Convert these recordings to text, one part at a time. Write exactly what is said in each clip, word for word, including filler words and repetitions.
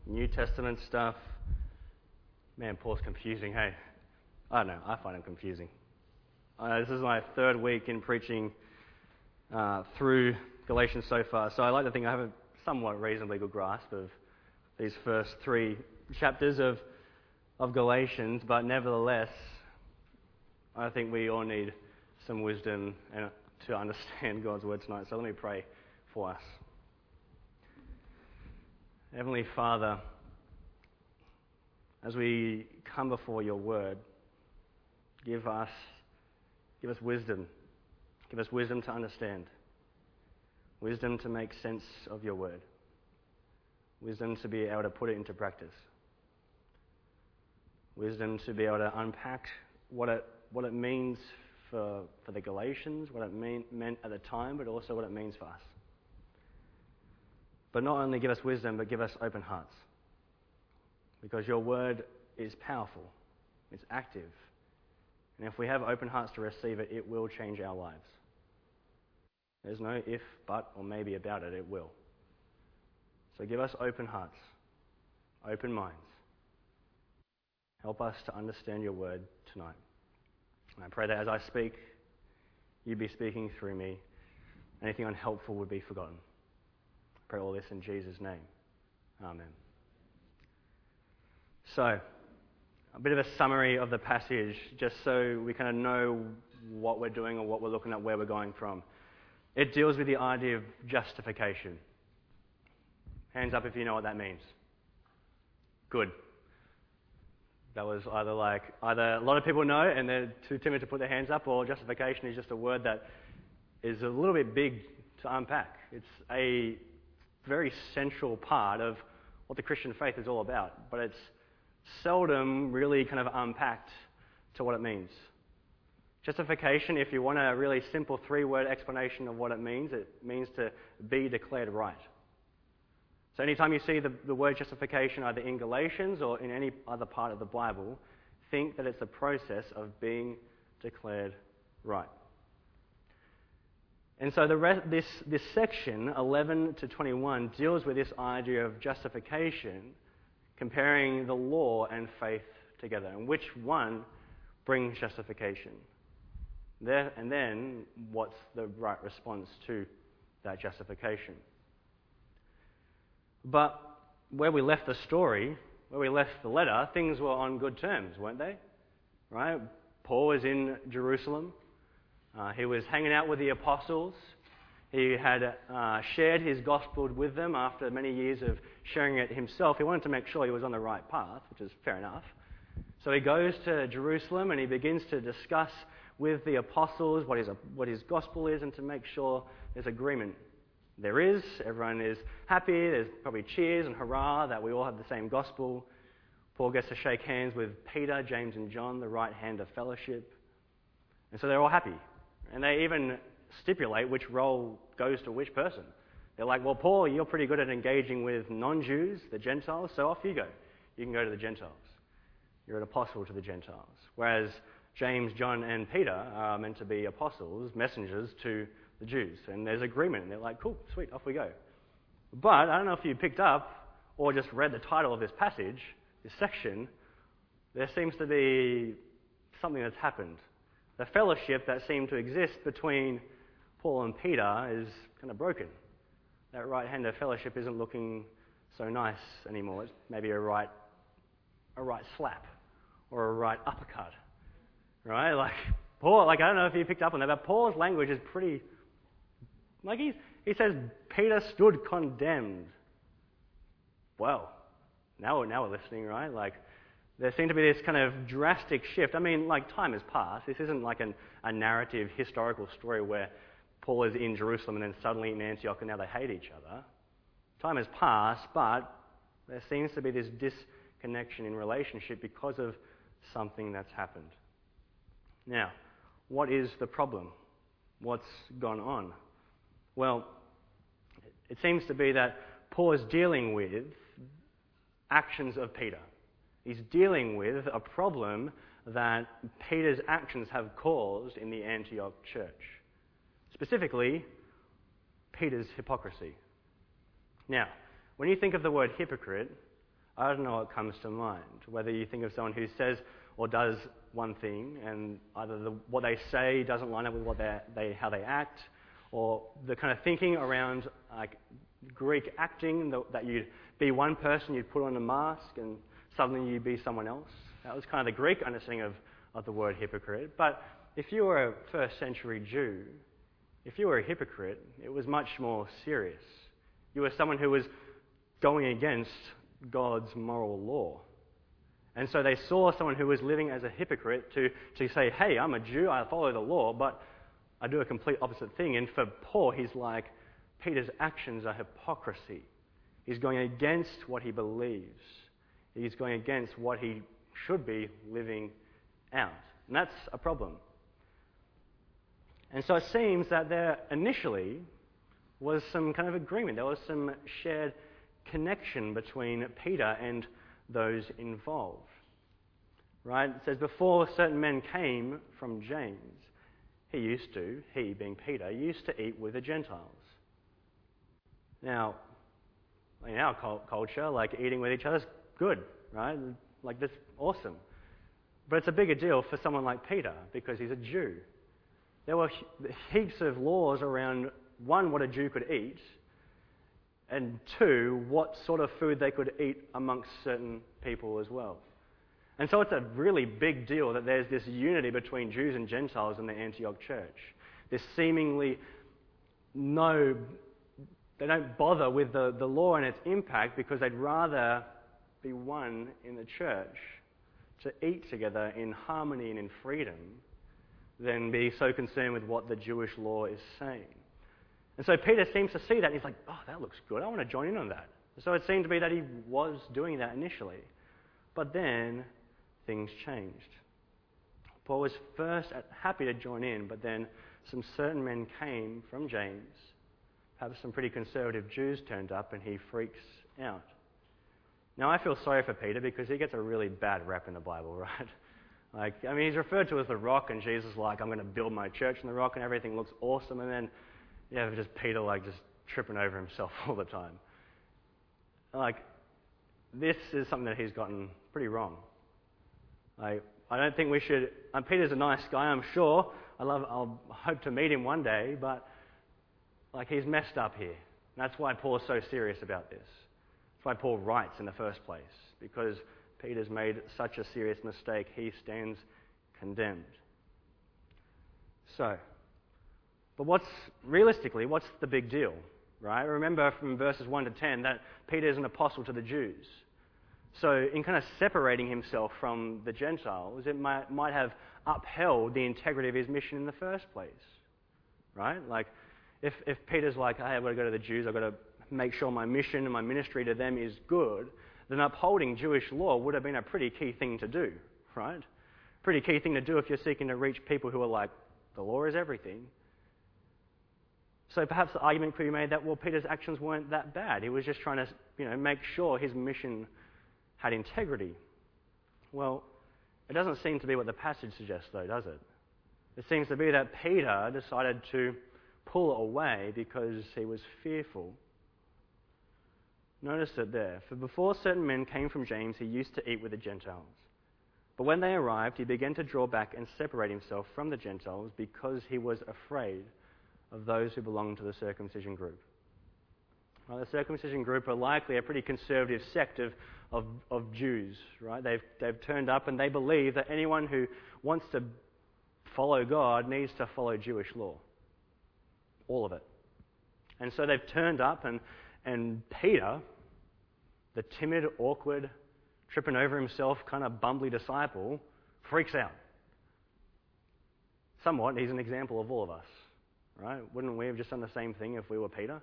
New Testament stuff. Man, Paul's confusing, hey? I don't know, I find him confusing. Uh, this is my third week in preaching uh, through Galatians so far, so I like to think I have a somewhat reasonably good grasp of these first three chapters of, of Galatians, but nevertheless, I think we all need some wisdom and, to understand God's word tonight, so let me pray for us. Heavenly Father, as we come before your word, give us, give us wisdom. Give us wisdom to understand. Wisdom to make sense of your word. Wisdom to be able to put it into practice. Wisdom to be able to unpack what it, what it means for, for the Galatians, what it mean, meant at the time, but also what it means for us. But not only give us wisdom, but give us open hearts. Because your word is powerful, it's active. And if we have open hearts to receive it, it will change our lives. There's no if, but, or maybe about it, it will. So give us open hearts, open minds. Help us to understand your word tonight. And I pray that as I speak, you be speaking through me. Anything unhelpful would be forgotten. I pray all this in Jesus' name. Amen. So, a bit of a summary of the passage, just so we kind of know what we're doing or what we're looking at, where we're going from. It deals with the idea of justification. Hands up if you know what that means. Good. That was either like, either a lot of people know and they're too timid to put their hands up, or justification is just a word that is a little bit big to unpack. It's a very central part of what the Christian faith is all about, but it's seldom really kind of unpacked to what it means. Justification, if you want a really simple three-word explanation of what it means, it means to be declared right. So anytime you see the, the word justification either in Galatians or in any other part of the Bible, think that it's the process of being declared right. And so the rest, this, this section, eleven to twenty-one, deals with this idea of justification, comparing the law and faith together, and which one brings justification. There, and then, what's the right response to that justification? But where we left the story, where we left the letter, things were on good terms, weren't they? Right? Paul was in Jerusalem. Uh, he was hanging out with the apostles. He had uh, shared his gospel with them after many years of sharing it himself. He wanted to make sure he was on the right path, which is fair enough. So he goes to Jerusalem and he begins to discuss with the apostles what his, what his gospel is, and to make sure there's agreement. There is. Everyone is happy. There's probably cheers and hurrah that we all have the same gospel. Paul gets to shake hands with Peter, James and John, the right hand of fellowship. And so they're all happy. And they even stipulate which role goes to which person. They're like, well, Paul, you're pretty good at engaging with non-Jews, the Gentiles, so off you go. You can go to the Gentiles. You're an apostle to the Gentiles. Whereas James, John, and Peter are meant to be apostles, messengers to the Jews. And there's agreement. And they're like, cool, sweet, off we go. But I don't know if you picked up or just read the title of this passage, this section, there seems to be something that's happened. The fellowship that seemed to exist between Paul and Peter is kind of broken. That right hand of fellowship isn't looking so nice anymore. It's maybe a right, a right slap or a right uppercut, right? Like Paul, like I don't know if you picked up on that, but Paul's language is pretty. Like he he says, Peter stood condemned. Well, now now we're listening, right? Like. There seemed to be this kind of drastic shift. I mean, like, time has passed. This isn't like an, a narrative, historical story where Paul is in Jerusalem and then suddenly in Antioch and now they hate each other. Time has passed, but there seems to be this disconnection in relationship because of something that's happened. Now, what is the problem? What's gone on? Well, it seems to be that Paul is dealing with actions of Peter. He's dealing with a problem that Peter's actions have caused in the Antioch church. Specifically, Peter's hypocrisy. Now, when you think of the word hypocrite, I don't know what comes to mind. Whether you think of someone who says or does one thing, and either the, what they say doesn't line up with what they, how they act, or the kind of thinking around like Greek acting, the, that you'd be one person, you'd put on a mask, and suddenly you'd be someone else. That was kind of the Greek understanding of, of the word hypocrite. But if you were a first century Jew, if you were a hypocrite, it was much more serious. You were someone who was going against God's moral law. And so they saw someone who was living as a hypocrite to, to say, hey, I'm a Jew, I follow the law, but I do a complete opposite thing. And for Paul, he's like, Peter's actions are hypocrisy. He's going against what he believes. He's going against what he should be living out. And that's a problem. And so it seems that there initially was some kind of agreement. There was some shared connection between Peter and those involved. Right? It says, before certain men came from James, he used to, he being Peter, used to eat with the Gentiles. Now, in our culture, like eating with each other is good, right? Like that's awesome. But it's a bigger deal for someone like Peter because he's a Jew. There were heaps of laws around, one, what a Jew could eat, and two, what sort of food they could eat amongst certain people as well. And so it's a really big deal that there's this unity between Jews and Gentiles in the Antioch church. This seemingly no, they don't bother with the, the law and its impact because they'd rather be one in the church to eat together in harmony and in freedom than be so concerned with what the Jewish law is saying. And so Peter seems to see that and he's like, oh, that looks good. I want to join in on that. So it seemed to be that he was doing that initially. But then things changed. Paul was first happy to join in, but then some certain men came from James. Perhaps some pretty conservative Jews turned up and he freaks out. Now I feel sorry for Peter because he gets a really bad rap in the Bible, right? Like, I mean, he's referred to as the rock, and Jesus is like, I'm going to build my church on the rock, and everything looks awesome. And then, yeah, just Peter, like, just tripping over himself all the time. Like, this is something that he's gotten pretty wrong. Like, I don't think we should. And Peter's a nice guy, I'm sure. I love. I'll hope to meet him one day, but like, he's messed up here. And that's why Paul's so serious about this. That's why Paul writes in the first place, because Peter's made such a serious mistake, he stands condemned. So, but what's, realistically, what's the big deal, right? Remember from verses one to ten that Peter is an apostle to the Jews. So in kind of separating himself from the Gentiles, it might, might have upheld the integrity of his mission in the first place, right? Like, if, if Peter's like, hey, I've got to go to the Jews, I've got to make sure my mission and my ministry to them is good, then upholding Jewish law would have been a pretty key thing to do, right? Pretty key thing to do if you're seeking to reach people who are like, the law is everything. So perhaps the argument could be made that, well, Peter's actions weren't that bad. He was just trying to, you know, make sure his mission had integrity. Well, it doesn't seem to be what the passage suggests, though, does it? It seems to be that Peter decided to pull away because he was fearful. Notice it there. For before certain men came from James, he used to eat with the Gentiles. But when they arrived, he began to draw back and separate himself from the Gentiles because he was afraid of those who belonged to the circumcision group. Well, the circumcision group are likely a pretty conservative sect of, of, of Jews, right? They've, they've turned up and they believe that anyone who wants to follow God needs to follow Jewish law. All of it. And so they've turned up and And Peter, the timid, awkward, tripping over himself, kind of bumbly disciple, freaks out. Somewhat, he's an example of all of us, right? Wouldn't we have just done the same thing if we were Peter?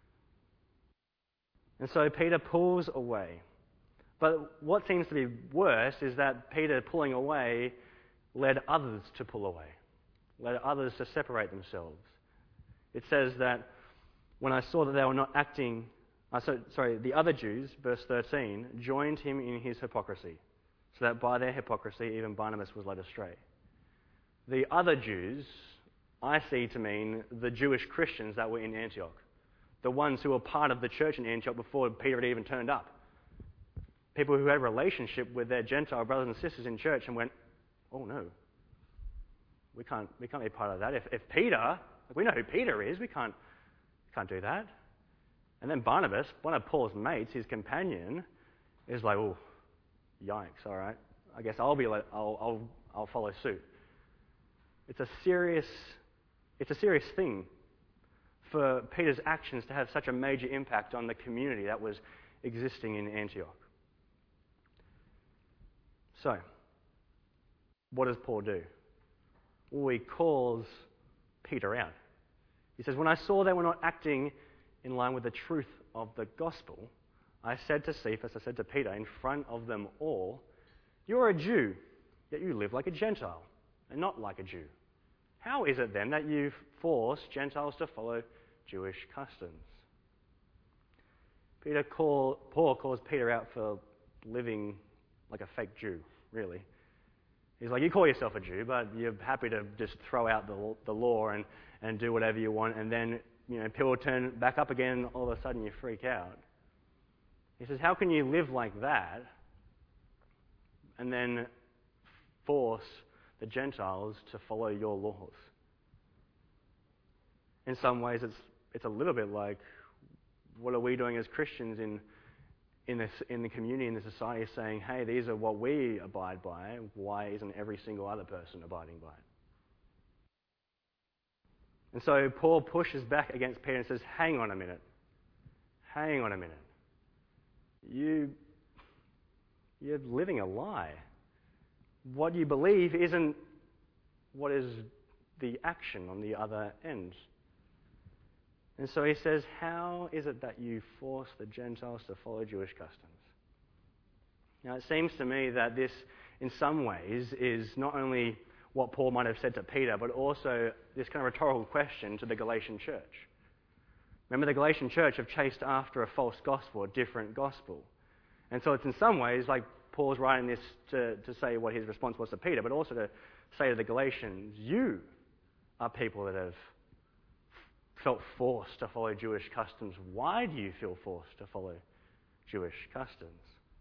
And so Peter pulls away. But what seems to be worse is that Peter pulling away led others to pull away, led others to separate themselves. It says that when I saw that they were not acting, uh, so, sorry, the other Jews, verse thirteen, joined him in his hypocrisy, so that by their hypocrisy even Barnabas was led astray. The other Jews, I see to mean the Jewish Christians that were in Antioch, the ones who were part of the church in Antioch before Peter had even turned up. people who had a relationship with their Gentile brothers and sisters in church and went, oh no, we can't, we can't be part of that. If, if Peter, like we know who Peter is, we can't, can't do that. And then Barnabas, one of Paul's mates, his companion, is like, oh, yikes, all right. I guess I'll be like, I'll, I'll, I'll follow suit. It's a serious, it's a serious thing for Peter's actions to have such a major impact on the community that was existing in Antioch. So, what does Paul do? Well, he calls Peter out. He says, when I saw they were not acting in line with the truth of the gospel, I said to Cephas, I said to Peter, in front of them all, you're a Jew, yet you live like a Gentile, and not like a Jew. How is it then that you force Gentiles to follow Jewish customs? Peter call, Paul calls Peter out for living like a fake Jew, really. He's like, you call yourself a Jew, but you're happy to just throw out the, the law and, and do whatever you want, and then you know people turn back up again, and all of a sudden you freak out. He says, how can you live like that and then force the Gentiles to follow your laws? In some ways, it's it's a little bit like, what are we doing as Christians in in this in the community, in the society, saying, hey, these are what we abide by. Why isn't every single other person abiding by it? And so Paul pushes back against Peter and says, hang on a minute. Hang on a minute. You, you're living a lie. What you believe isn't what is the action on the other end. And so he says, how is it that you force the Gentiles to follow Jewish customs? Now, it seems to me that this, in some ways, is not only what Paul might have said to Peter, but also this kind of rhetorical question to the Galatian church. Remember, the Galatian church have chased after a false gospel, a different gospel. And so it's in some ways like Paul's writing this to, to say what his response was to Peter, but also to say to the Galatians, you are people that have felt forced to follow Jewish customs. Why do you feel forced to follow Jewish customs?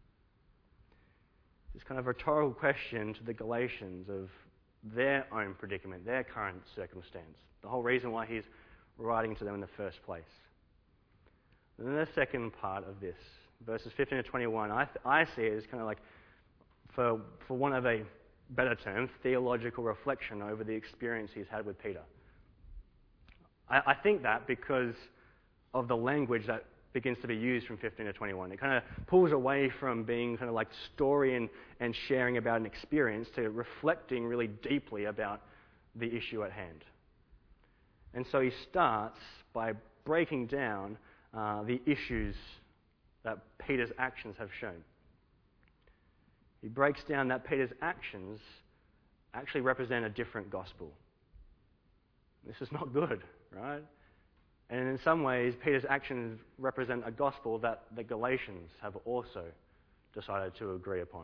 This kind of rhetorical question to the Galatians of their own predicament, their current circumstance. The whole reason why he's writing to them in the first place. And then the second part of this, verses fifteen to twenty-one, I, th- I see it as kind of like, for, for want of a better term, theological reflection over the experience he's had with Peter. I, I think that because of the language that begins to be used from fifteen to twenty-one. It kind of pulls away from being kind of like story and, and sharing about an experience to reflecting really deeply about the issue at hand. And so he starts by breaking down uh, the issues that Peter's actions have shown. He breaks down that Peter's actions actually represent a different gospel. This is not good, right? And in some ways, Peter's actions represent a gospel that the Galatians have also decided to agree upon.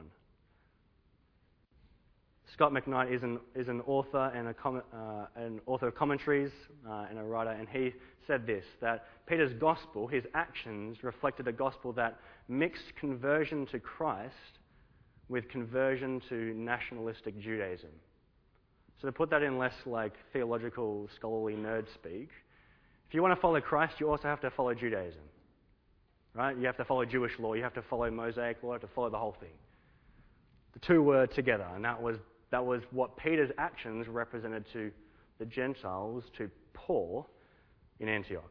Scott McKnight is an, is an author and a com- uh, an author of commentaries uh, and a writer, and he said this, that Peter's gospel, his actions, reflected a gospel that mixed conversion to Christ with conversion to nationalistic Judaism. So to put that in less like theological, scholarly nerd speak, if you want to follow Christ, you also have to follow Judaism. Right? You have to follow Jewish law, you have to follow Mosaic law, you have to follow the whole thing. The two were together, and that was that was what Peter's actions represented to the Gentiles, to Paul in Antioch.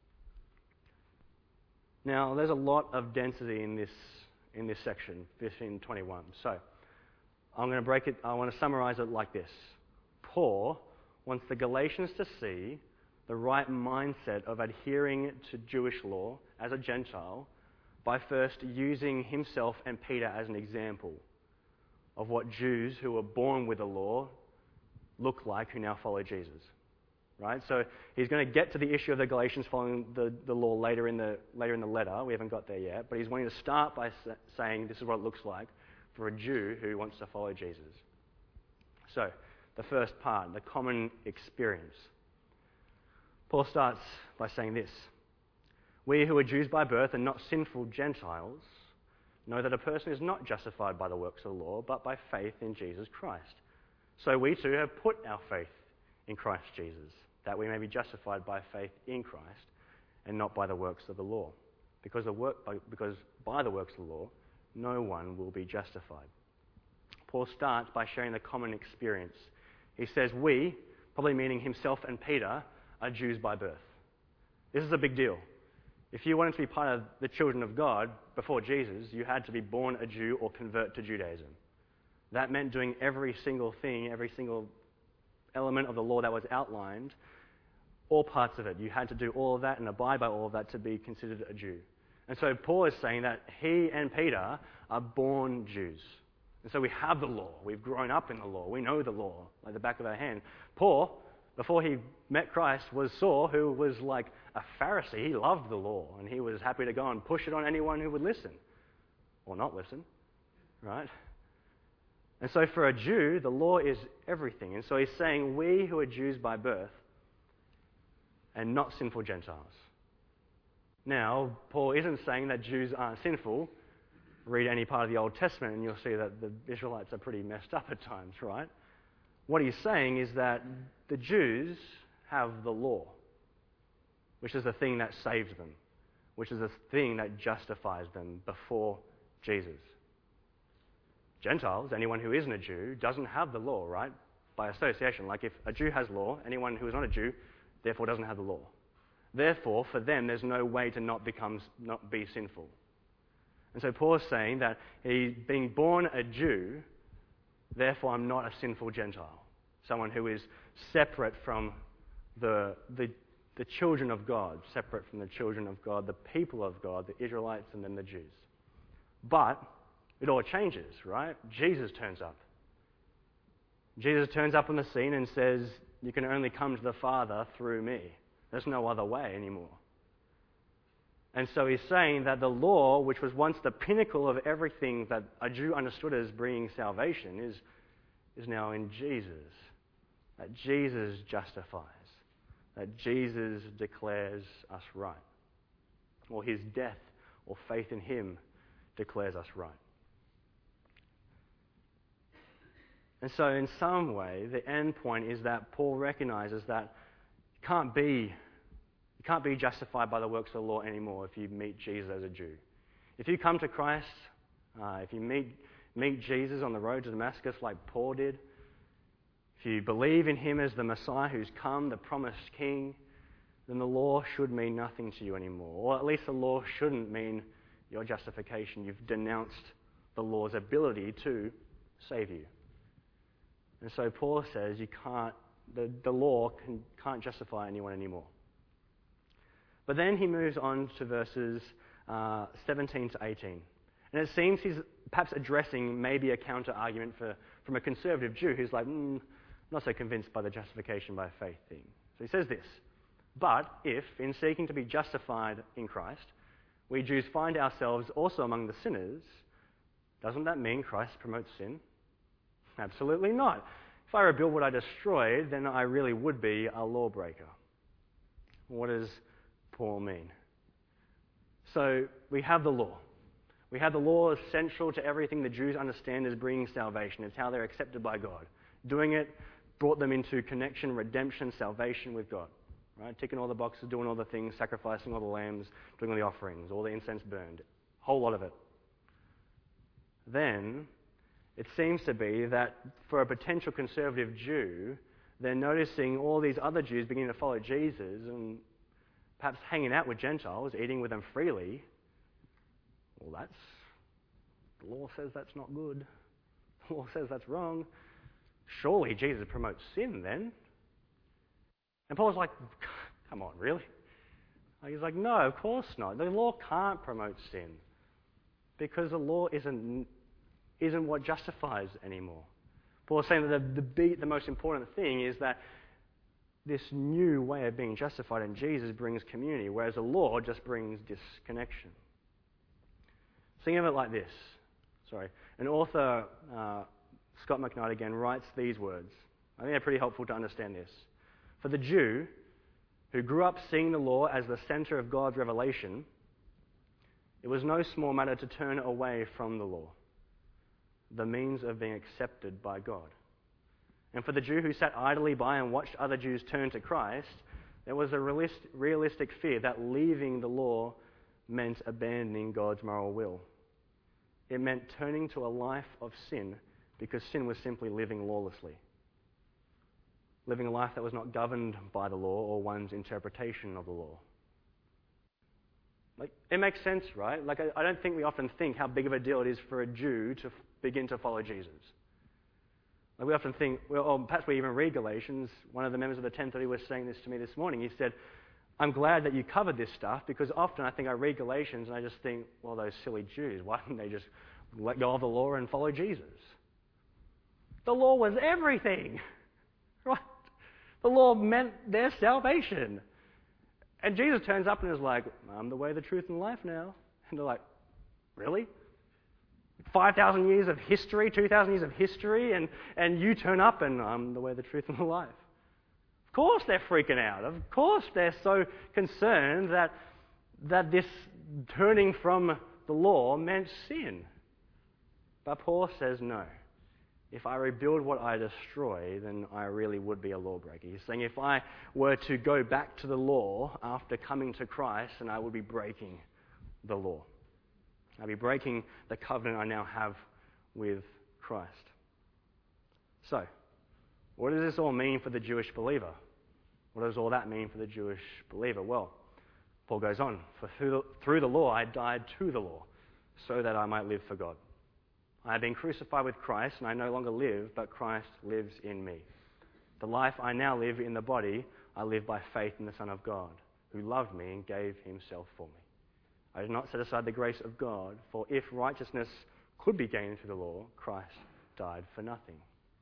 Now, there's a lot of density in this in this section, fifteen twenty-one. So, I'm going to break it, I want to summarize it like this. Paul wants the Galatians to see the right mindset of adhering to Jewish law as a Gentile by first using himself and Peter as an example of what Jews who were born with the law look like who now follow Jesus. Right? So he's going to get to the issue of the Galatians following the, the law later in the later in the letter. We haven't got there yet, but he's wanting to start by sa- saying this is what it looks like for a Jew who wants to follow Jesus. So, the first part, the common experience. Paul starts by saying this: we who are Jews by birth and not sinful Gentiles know that a person is not justified by the works of the law, but by faith in Jesus Christ. So we too have put our faith in Christ Jesus, that we may be justified by faith in Christ and not by the works of the law. Because, the work, by, because by the works of the law, no one will be justified. Paul starts by sharing the common experience. He says, we, probably meaning himself and Peter, are Jews by birth. This is a big deal. If you wanted to be part of the children of God before Jesus, you had to be born a Jew or convert to Judaism. That meant doing every single thing, every single element of the law that was outlined, all parts of it. You had to do all of that and abide by all of that to be considered a Jew. And so Paul is saying that he and Peter are born Jews. And so we have the law. We've grown up in the law. We know the law like the back of our hand. Paul, before he met Christ, was Saul, who was like a Pharisee. He loved the law, and he was happy to go and push it on anyone who would listen. Or not listen, right? And so for a Jew, the law is everything. And so he's saying, we who are Jews by birth and not sinful Gentiles. Now, Paul isn't saying that Jews aren't sinful. Read any part of the Old Testament and you'll see that the Israelites are pretty messed up at times, right? What he's saying is that the Jews have the law, which is the thing that saves them, which is the thing that justifies them before Jesus. Gentiles, anyone who isn't a Jew, doesn't have the law, right? By association. Like if a Jew has law, anyone who is not a Jew, therefore doesn't have the law. Therefore, for them, there's no way to not become, not be sinful. And so Paul is saying that he, being born a Jew, therefore I'm not a sinful Gentile. Someone who is separate from the, the, the children of God, separate from the children of God, the people of God, the Israelites and then the Jews. But it all changes, right? Jesus turns up. Jesus turns up on the scene and says, you can only come to the Father through me. There's no other way anymore. And so he's saying that the law, which was once the pinnacle of everything that a Jew understood as bringing salvation, is, is now in Jesus. That Jesus justifies. That Jesus declares us right. Or his death or faith in him declares us right. And so in some way, the end point is that Paul recognizes that you can't be You can't be justified by the works of the law anymore if you meet Jesus as a Jew. If you come to Christ, uh, if you meet, meet Jesus on the road to Damascus like Paul did, if you believe in him as the Messiah who's come, the promised King, then the law should mean nothing to you anymore. Or at least the law shouldn't mean your justification. You've denounced the law's ability to save you. And so Paul says you can't, the, the law can, can't justify anyone anymore. But then he moves on to verses uh, seventeen to eighteen. And it seems he's perhaps addressing maybe a counter-argument for, from a conservative Jew who's like, mm, not so convinced by the justification by faith thing. So he says this, but if, in seeking to be justified in Christ, we Jews find ourselves also among the sinners, doesn't that mean Christ promotes sin? Absolutely not. If I rebuild what I destroyed, then I really would be a lawbreaker. What does Paul mean? So we have the law. We have the law as central to everything the Jews understand as bringing salvation. It's how they're accepted by God. Doing it brought them into connection, redemption, salvation with God. Right? Ticking all the boxes, doing all the things, sacrificing all the lambs, doing all the offerings, all the incense burned. A whole lot of it. Then, it seems to be that for a potential conservative Jew, they're noticing all these other Jews beginning to follow Jesus and perhaps hanging out with Gentiles, eating with them freely. Well, that's, the law says that's not good. The law says that's wrong. Surely Jesus promotes sin then. And Paul's like, come on, really? He's like, no, of course not. The law can't promote sin because the law isn't, isn't what justifies anymore. Paul's saying that the, the, the most important thing is that this new way of being justified in Jesus brings community, whereas the law just brings disconnection. Think of it like this. Sorry. An author, uh, Scott McKnight again, writes these words. I think they're pretty helpful to understand this. For the Jew, who grew up seeing the law as the center of God's revelation, It was no small matter to turn away from the law, the means of being accepted by God. And for the Jew who sat idly by and watched other Jews turn to Christ, there was a realist, realistic fear that leaving the law meant abandoning God's moral will. It meant turning to a life of sin, because sin was simply living lawlessly. Living a life that was not governed by the law or one's interpretation of the law. Like, it makes sense, right? Like, I, I don't think we often think how big of a deal it is for a Jew to f- begin to follow Jesus. Like, we often think, well, or perhaps we even read Galatians. One of the members of the ten thirty was saying this to me this morning. He said, I'm glad that you covered this stuff, because often I think I read Galatians and I just think, well, those silly Jews, why didn't they just let go of the law and follow Jesus? The law was everything, right? The law meant their salvation. And Jesus turns up and is like, I'm the way, the truth, and the life now. And they're like, really? five thousand years of history, two thousand years of history, and, and you turn up and I'm the way, the truth, and the life. Of course they're freaking out. Of course they're so concerned that, that this turning from the law meant sin. But Paul says no. If I rebuild what I destroy, then I really would be a lawbreaker. He's saying if I were to go back to the law after coming to Christ, then I would be breaking the law. I'd be breaking the covenant I now have with Christ. So, what does this all mean for the Jewish believer? What does all that mean for the Jewish believer? Well, Paul goes on, for through the, through the law I died to the law, so that I might live for God. I have been crucified with Christ, and I no longer live, but Christ lives in me. The life I now live in the body, I live by faith in the Son of God, who loved me and gave himself for me. I did not set aside the grace of God, for if righteousness could be gained through the law, Christ died for nothing.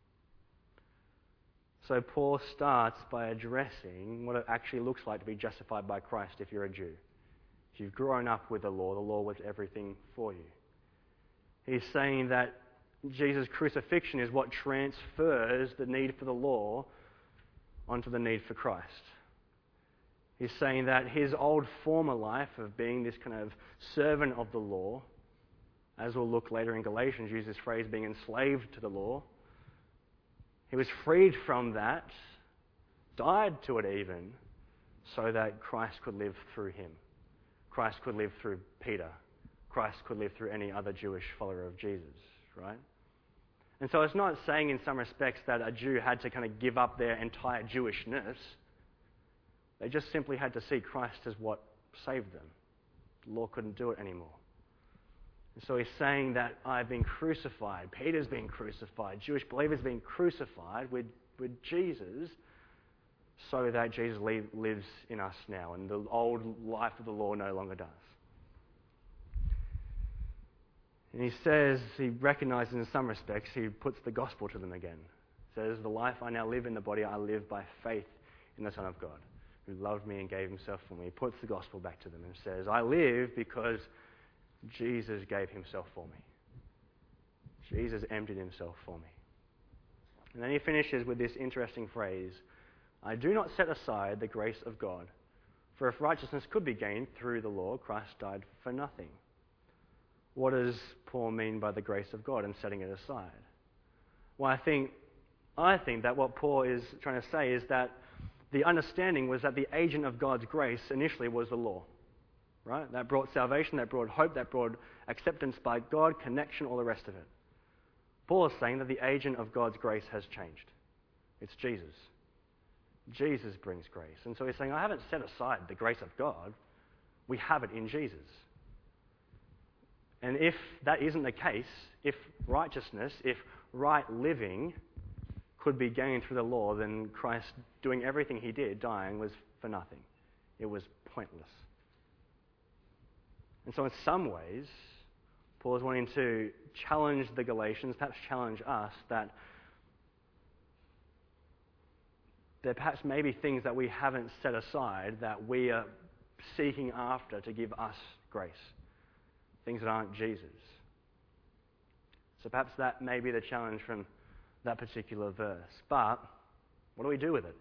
So Paul starts by addressing what it actually looks like to be justified by Christ if you're a Jew. If you've grown up with the law, the law was everything for you. He's saying that Jesus' crucifixion is what transfers the need for the law onto the need for Christ. He's saying that his old former life of being this kind of servant of the law, as we'll look later in Galatians, use this phrase, being enslaved to the law, he was freed from that, died to it even, so that Christ could live through him. Christ could live through Peter. Christ could live through any other Jewish follower of Jesus, right? And so it's not saying in some respects that a Jew had to kind of give up their entire Jewishness. They just simply had to see Christ as what saved them. The law couldn't do it anymore. And so he's saying that I've been crucified. Peter's been crucified. Jewish believers been crucified with, with Jesus, so that Jesus lives in us now, and the old life of the law no longer does. And he says, he recognizes in some respects, he puts the gospel to them again. He says, the life I now live in the body, I live by faith in the Son of God, who loved me and gave himself for me. He puts the gospel back to them and says, I live because Jesus gave himself for me. Jesus emptied himself for me. And then he finishes with this interesting phrase, I do not set aside the grace of God, for if righteousness could be gained through the law, Christ died for nothing. What does Paul mean by the grace of God and setting it aside? Well, I think, I think that what Paul is trying to say is that the understanding was that the agent of God's grace initially was the law, right? That brought salvation, that brought hope, that brought acceptance by God, connection, all the rest of it. Paul is saying that the agent of God's grace has changed. It's Jesus. Jesus brings grace. And so he's saying, I haven't set aside the grace of God. We have it in Jesus. And if that isn't the case, if righteousness, if right living could be gained through the law, then Christ doing everything he did, dying, was for nothing. It was pointless. And so in some ways, Paul is wanting to challenge the Galatians, perhaps challenge us, that there perhaps may be things that we haven't set aside that we are seeking after to give us grace. Things that aren't Jesus. So perhaps that may be the challenge from that particular verse. But what do we do with it?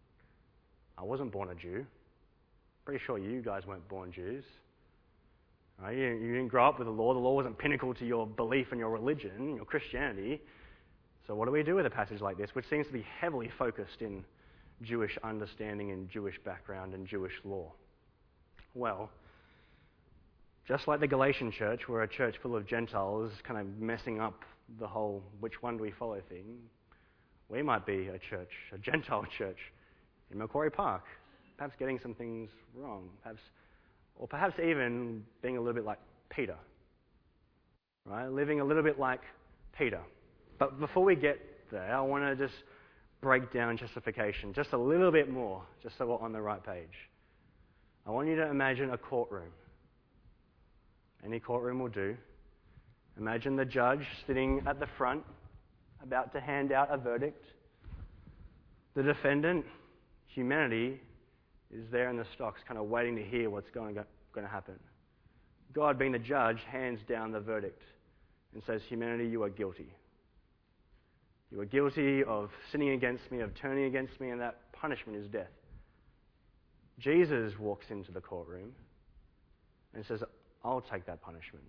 I wasn't born a Jew. Pretty sure you guys weren't born Jews. Right? You, you didn't grow up with the law. The law wasn't pinnacle to your belief and your religion, your Christianity. So what do we do with a passage like this, which seems to be heavily focused in Jewish understanding and Jewish background and Jewish law? Well, just like the Galatian church, were a church full of Gentiles kind of messing up the whole which one do we follow thing, we might be a church, a Gentile church in Macquarie Park, perhaps getting some things wrong, perhaps, or perhaps even being a little bit like Peter, right? Living a little bit like Peter. But before we get there, I want to just break down justification just a little bit more, just so we're on the right page. I want you to imagine a courtroom. Any courtroom will do. Imagine the judge sitting at the front, about to hand out a verdict. The defendant, humanity, is there in the stocks, kind of waiting to hear what's going to, going to happen. God, being the judge, hands down the verdict and says, humanity, you are guilty. You are guilty of sinning against me, of turning against me, and that punishment is death. Jesus walks into the courtroom and says, I'll take that punishment.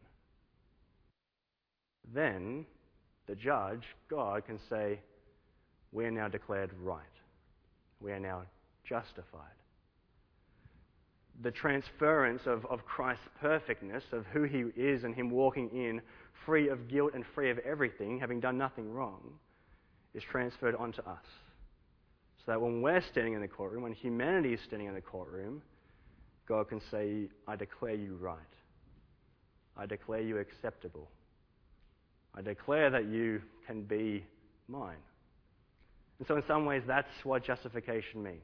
Then the judge, God, can say, we are now declared right. We are now justified. The transference of, of Christ's perfectness, of who he is and him walking in free of guilt and free of everything, having done nothing wrong, is transferred onto us. So that when we're standing in the courtroom, when humanity is standing in the courtroom, God can say, I declare you right. I declare you acceptable. I declare that you can be mine. And so in some ways, that's what justification means.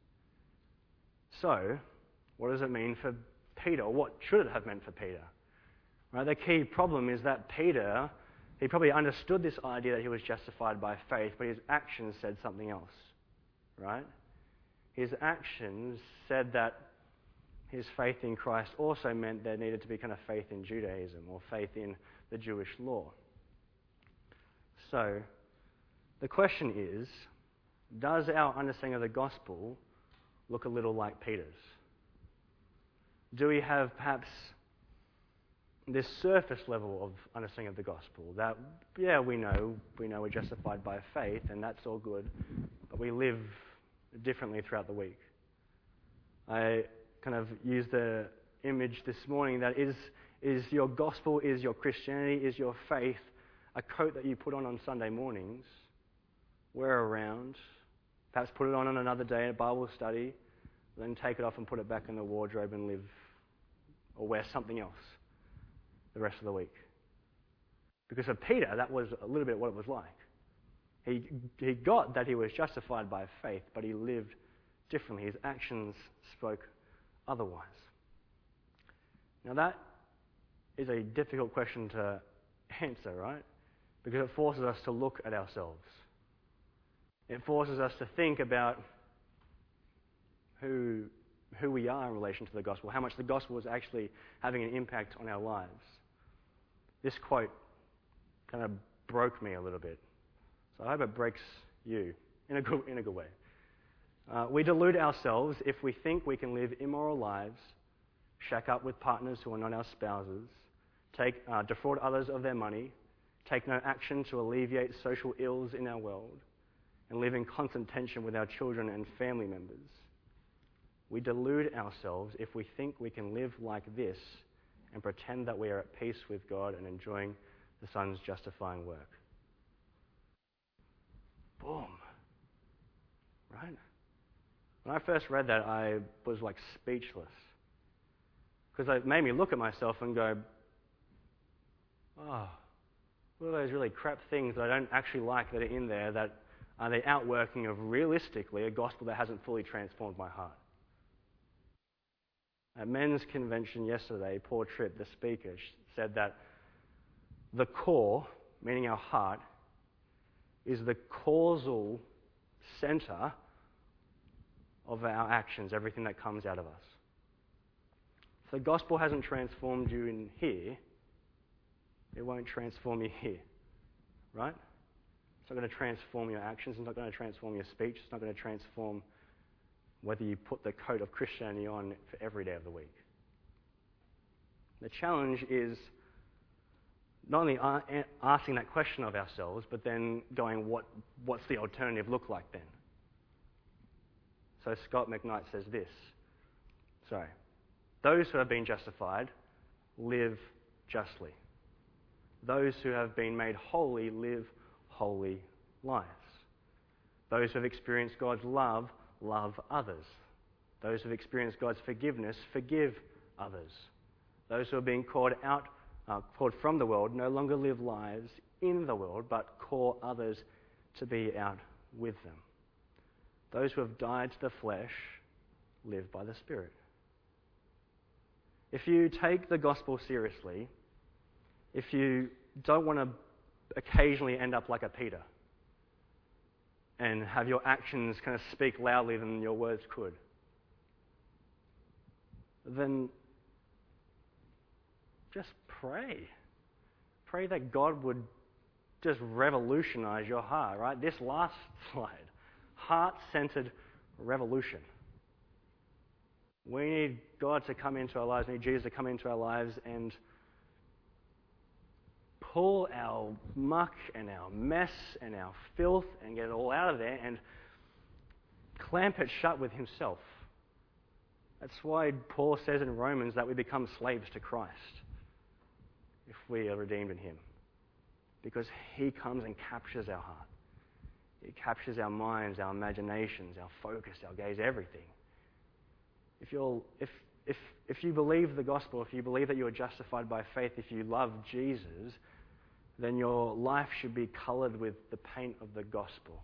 So, what does it mean for Peter? What should it have meant for Peter? Right, the key problem is that Peter, he probably understood this idea that he was justified by faith, but his actions said something else. Right? His actions said that his faith in Christ also meant there needed to be kind of faith in Judaism or faith in the Jewish law. So, the question is, does our understanding of the gospel look a little like Peter's? Do we have perhaps this surface level of understanding of the gospel that, yeah, we know, we know we're justified by faith and that's all good, but we live differently throughout the week? I kind of used the image this morning that is, is your gospel, is your Christianity, is your faith a coat that you put on on Sunday mornings, wear around, perhaps put it on on another day at a Bible study, then take it off and put it back in the wardrobe and live or wear something else the rest of the week? Because for Peter, that was a little bit what it was like. He, he got that he was justified by faith, but he lived differently. His actions spoke otherwise. Now that is a difficult question to answer, right? Because it forces us to look at ourselves. It forces us to think about who, who we are in relation to the gospel, how much the gospel is actually having an impact on our lives. This quote kind of broke me a little bit. So I hope it breaks you in a good, in a good way. Uh, we delude ourselves if we think we can live immoral lives, shack up with partners who are not our spouses, take, uh, defraud others of their money, take no action to alleviate social ills in our world, and live in constant tension with our children and family members. We delude ourselves if we think we can live like this and pretend that we are at peace with God and enjoying the Son's justifying work. Boom. Right? When I first read that, I was like speechless. Because it made me look at myself and go, oh, what are those really crap things that I don't actually like that are in there that are the outworking of realistically a gospel that hasn't fully transformed my heart? At men's convention yesterday, Paul Tripp, the speaker, said that the core, meaning our heart, is the causal center of our actions, everything that comes out of us. If the gospel hasn't transformed you in here, it won't transform you here, right? It's not going to transform your actions. It's not going to transform your speech. It's not going to transform whether you put the coat of Christianity on for every day of the week. The challenge is not only asking that question of ourselves, but then going, what, what's the alternative look like then? So Scott McKnight says this, sorry, those who have been justified live justly. Those who have been made holy live holy lives. Those who have experienced God's love, love others. Those who have experienced God's forgiveness, forgive others. Those who are being called out, uh, called from the world, no longer live lives in the world, but call others to be out with them. Those who have died to the flesh live by the Spirit. If you take the gospel seriously, if you don't want to occasionally end up like a Peter and have your actions kind of speak loudly than your words could, then just pray. Pray that God would just revolutionize your heart, right? This last slide, heart-centered revolution. We need God to come into our lives, we need Jesus to come into our lives and pull our muck and our mess and our filth and get it all out of there and clamp it shut with himself. That's why Paul says in Romans that we become slaves to Christ if we are redeemed in him. Because he comes and captures our heart. He captures our minds, our imaginations, our focus, our gaze, everything. If you're, if, if, if you believe the gospel, if you believe that you are justified by faith, if you love Jesus, then your life should be coloured with the paint of the gospel.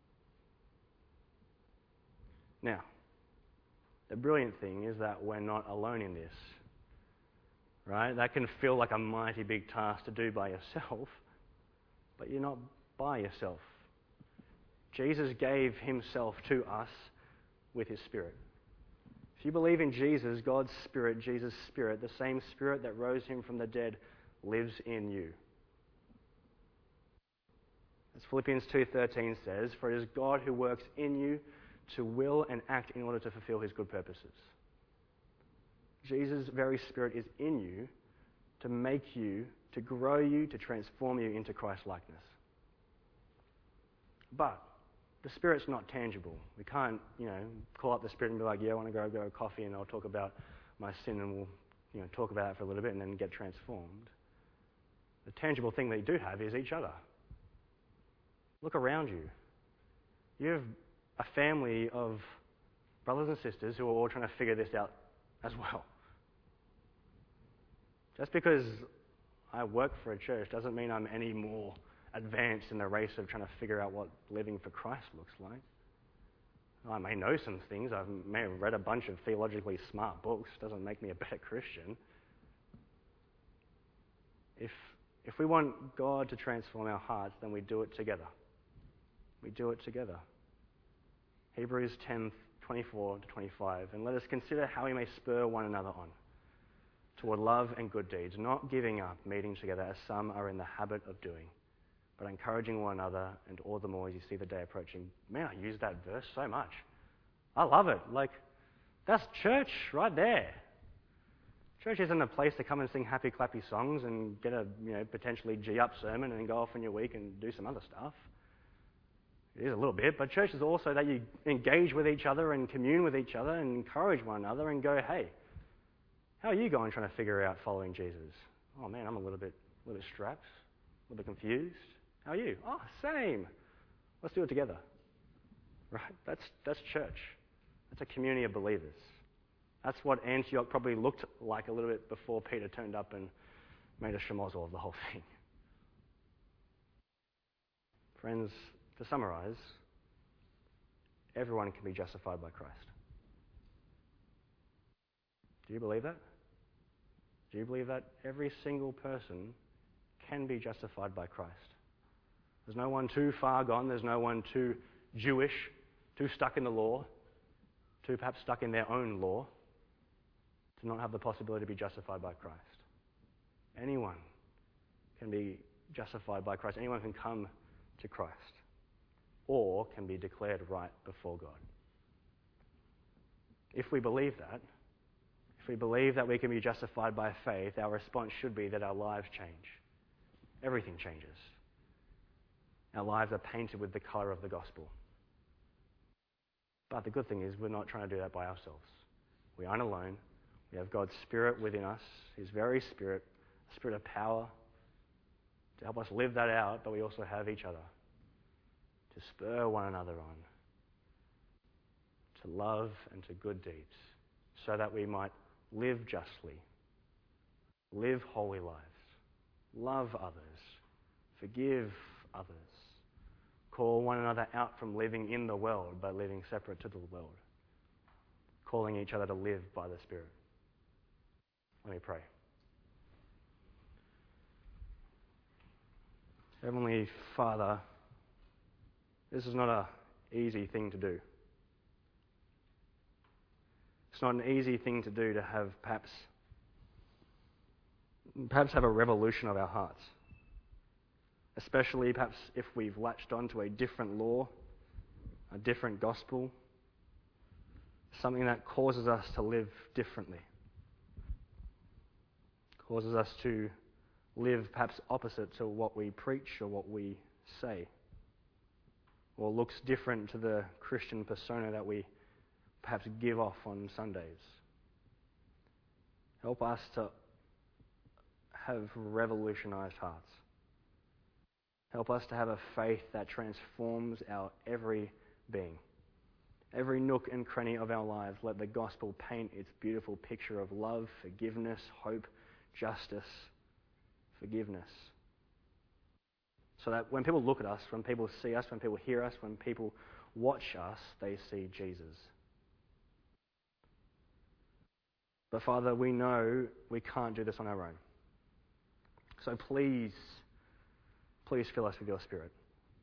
Now, the brilliant thing is that we're not alone in this, right? That can feel like a mighty big task to do by yourself, but you're not by yourself. Jesus gave himself to us with his Spirit. If you believe in Jesus, God's Spirit, Jesus' Spirit, the same Spirit that rose him from the dead, lives in you. As Philippians two thirteen says, for it is God who works in you to will and act in order to fulfill his good purposes. Jesus' very Spirit is in you to make you, to grow you, to transform you into Christ-likeness. But the Spirit's not tangible. We can't, you know, call up the Spirit and be like, yeah, I want to go go coffee and I'll talk about my sin and we'll, you know, talk about it for a little bit and then get transformed. The tangible thing that you do have is each other. Look around you. You have a family of brothers and sisters who are all trying to figure this out as well. Just because I work for a church doesn't mean I'm any more advanced in the race of trying to figure out what living for Christ looks like. I may know some things. I may have read a bunch of theologically smart books. Doesn't make me a better Christian. If, if we want God to transform our hearts, then we do it together. We do it together. Hebrews ten twenty-four to twenty-five. And let us consider how we may spur one another on toward love and good deeds, not giving up meeting together as some are in the habit of doing, but encouraging one another, and all the more as you see the day approaching. Man, I use that verse so much. I love it. Like, that's church right there. Church isn't a place to come and sing happy, clappy songs and get a, you know, potentially G-up sermon and then go off in your week and do some other stuff. It is a little bit, but church is also that you engage with each other and commune with each other and encourage one another and go, hey, how are you going trying to figure out following Jesus? Oh man, I'm a little bit, a little bit strapped, a little bit confused. How are you? Oh, same. Let's do it together. Right? That's that's church. That's a community of believers. That's what Antioch probably looked like a little bit before Peter turned up and made a schmozzle of the whole thing. Friends, to summarize, everyone can be justified by Christ. Do you believe that? Do you believe that every single person can be justified by Christ? There's no one too far gone. There's no one too Jewish, too stuck in the law, too perhaps stuck in their own law to not have the possibility to be justified by Christ. Anyone can be justified by Christ. Anyone can come to Christ or can be declared right before God. If we believe that, If we believe that we can be justified by faith, our response should be that our lives change. Everything changes. Our lives are painted with the colour of the gospel. But the good thing is we're not trying to do that by ourselves. We aren't alone. We have God's Spirit within us, His very Spirit, a spirit of power to help us live that out, but we also have each other to spur one another on to love and to good deeds so that we might live justly, live holy lives, love others, forgive others, call one another out from living in the world but living separate to the world, calling each other to live by the Spirit. Let me pray. Heavenly Father, this is not an easy thing to do. It's not an easy thing to do to have perhaps, perhaps have a revolution of our hearts. Especially perhaps if we've latched onto a different law, a different gospel, something that causes us to live differently, causes us to live perhaps opposite to what we preach or what we say, or looks different to the Christian persona that we perhaps give off on Sundays. Help us to have revolutionized hearts. Help us to have a faith that transforms our every being. Every nook and cranny of our lives, let the gospel paint its beautiful picture of love, forgiveness, hope, justice, forgiveness. So that when people look at us, when people see us, when people hear us, when people watch us, they see Jesus. But Father, we know we can't do this on our own. So please, please fill us with your Spirit.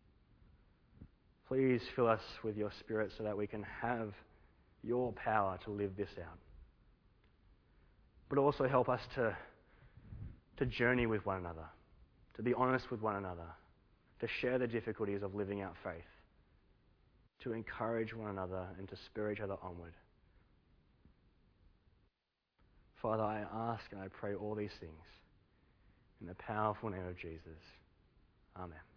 Please fill us with your Spirit so that we can have your power to live this out. But also help us to, to journey with one another, to be honest with one another, to share the difficulties of living out faith, to encourage one another and to spur each other onward. Father, I ask and I pray all these things in the powerful name of Jesus. Amen.